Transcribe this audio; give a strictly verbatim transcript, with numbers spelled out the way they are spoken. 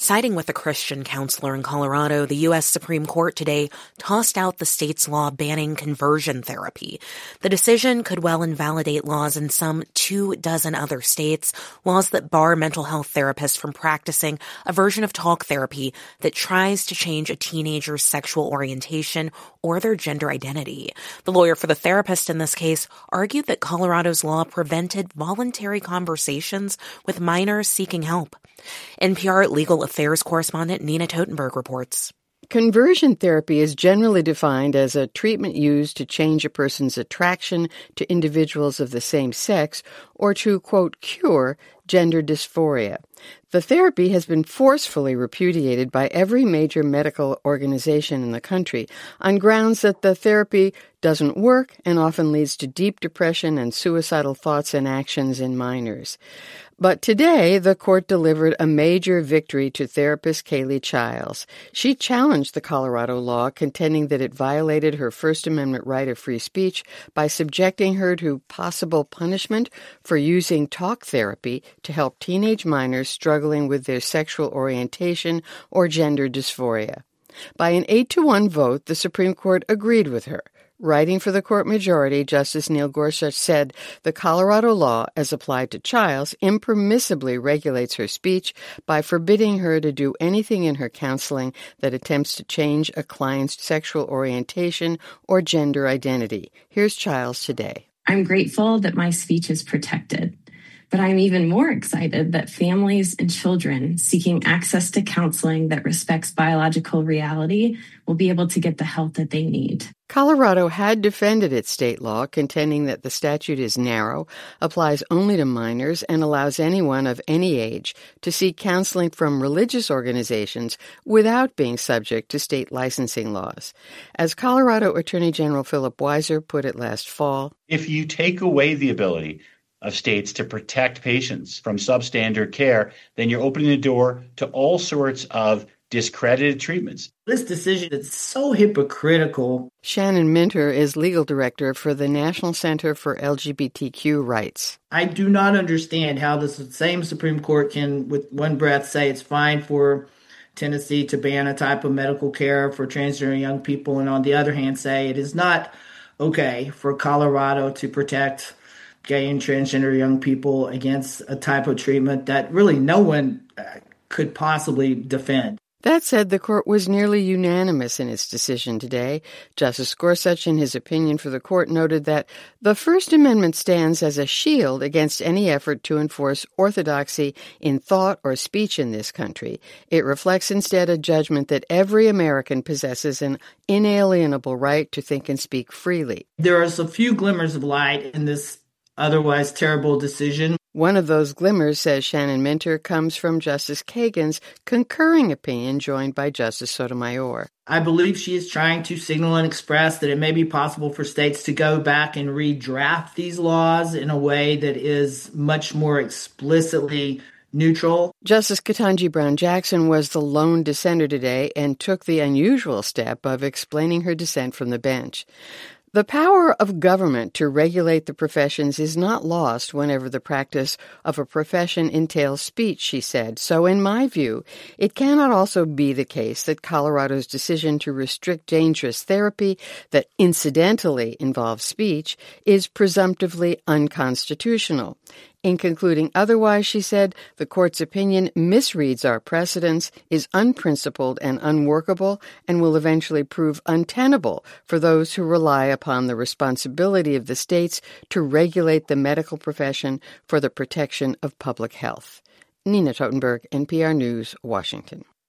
Siding with a Christian counselor in Colorado, the U S Supreme Court today tossed out the state's law banning conversion therapy. The decision could well invalidate laws in some two dozen other states, laws that bar mental health therapists from practicing a version of talk therapy that tries to change a teenager's sexual orientation or their gender identity. The lawyer for the therapist in this case argued that Colorado's law prevented voluntary conversations with minors seeking help. N P R legal affairs correspondent Nina Totenberg reports. Conversion therapy is generally defined as a treatment used to change a person's attraction to individuals of the same sex or to, quote, cure gender dysphoria. The therapy has been forcefully repudiated by every major medical organization in the country on grounds that the therapy doesn't work and often leads to deep depression and suicidal thoughts and actions in minors. But today, the court delivered a major victory to therapist Kaylee Childs. She challenged the Colorado law, contending that it violated her First Amendment right of free speech by subjecting her to possible punishment for using talk therapy to help teenage minors struggling with their sexual orientation or gender dysphoria. By an eight to one vote, the Supreme Court agreed with her. Writing for the court majority, Justice Neil Gorsuch said the Colorado law, as applied to Childs, impermissibly regulates her speech by forbidding her to do anything in her counseling that attempts to change a client's sexual orientation or gender identity. Here's Childs today. I'm grateful that my speech is protected, but I'm even more excited that families and children seeking access to counseling that respects biological reality will be able to get the help that they need. Colorado had defended its state law, contending that the statute is narrow, applies only to minors, and allows anyone of any age to seek counseling from religious organizations without being subject to state licensing laws. As Colorado Attorney General Philip Weiser put it last fall, if you take away the ability of states to protect patients from substandard care, then you're opening the door to all sorts of discredited treatments. This decision is so hypocritical. Shannon Minter is legal director for the National Center for L G B T Q Rights. I do not understand how the same Supreme Court can, with one breath, say it's fine for Tennessee to ban a type of medical care for transgender young people, and on the other hand say it is not okay for Colorado to protect gay and transgender young people against a type of treatment that really no one could possibly defend. That said, the court was nearly unanimous in its decision today. Justice Gorsuch, in his opinion for the court, noted that the First Amendment stands as a shield against any effort to enforce orthodoxy in thought or speech in this country. It reflects instead a judgment that every American possesses an inalienable right to think and speak freely. There are a few glimmers of light in this otherwise terrible decision. One of those glimmers, says Shannon Minter, comes from Justice Kagan's concurring opinion joined by Justice Sotomayor. I believe she is trying to signal and express that it may be possible for states to go back and redraft these laws in a way that is much more explicitly neutral. Justice Ketanji Brown Jackson was the lone dissenter today and took the unusual step of explaining her dissent from the bench. The power of government to regulate the professions is not lost whenever the practice of a profession entails speech, she said. So in my view, it cannot also be the case that Colorado's decision to restrict dangerous therapy that incidentally involves speech is presumptively unconstitutional. In concluding otherwise, she said, the court's opinion misreads our precedents, is unprincipled and unworkable, and will eventually prove untenable for those who rely upon the responsibility of the states to regulate the medical profession for the protection of public health. Nina Totenberg, N P R News, Washington.